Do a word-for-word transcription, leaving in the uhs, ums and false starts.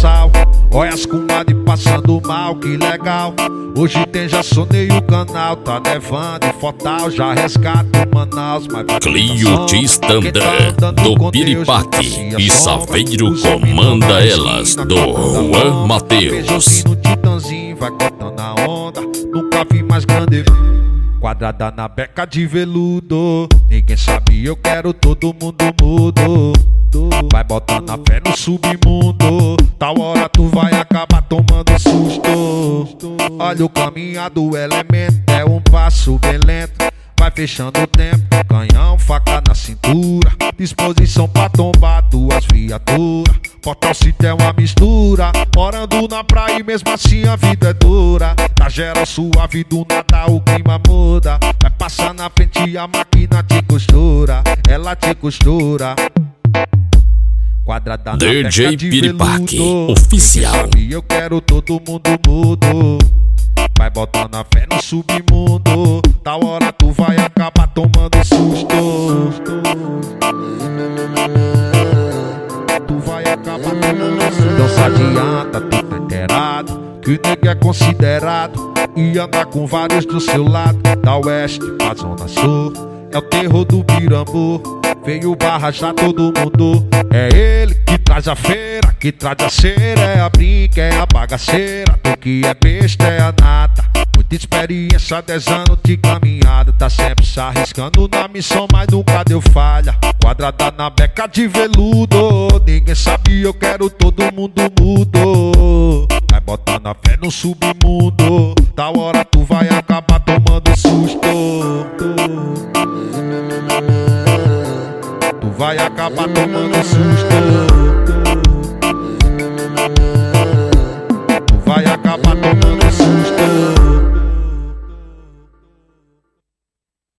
sal. Olha as comadres passando mal, que legal. Hoje tem, já sonei o canal. Tá nevando em Fortal, já resgato Manaus. Clio Tistandã, do Piripaque e Saveiro comanda elas, do Juan Mateus. No Titãzinho vai cortando a onda, nunca vi mais grande. Quadrada na beca de veludo, ninguém sabe, eu quero todo mundo mudo. Vai botando a fé no submundo, tal hora tu vai acabar tomando susto. Olha o caminhar do elemento, é um passo bem lento. Vai fechando o tempo, canhão, faca na cintura. Disposição pra tombar duas viaturas. Portal City é uma mistura, morando na praia e mesmo assim a vida é dura. Tá geral suave, do nada o clima muda. Vai passar na frente e a máquina te costura, ela te costura. Quadrada na D J Piripaque veludo, oficial. E eu quero todo mundo mudo. Vai botando a fé no submundo, tal hora tu vai acabar tomando susto. Tu vai acabar tomando susto. Não se adianta, tu tá inteirado, que o nego é considerado e anda com vários do seu lado. Da oeste pra zona sul, é o terror do Pirambu. Veio barra já todo mundo. É ele que traz a feira, que traz a cera. É a brinca, é a bagaceira. Tu que é besta, é a nata. Muita experiência, dez anos de caminhada. Tá sempre se arriscando na missão, mas nunca deu falha. Quadrada na beca de veludo, ninguém sabe, eu quero todo mundo mudo. Vai botando a fé no submundo, tal hora tu vai acabar tomando susto. Tu vai acabar tomando susto.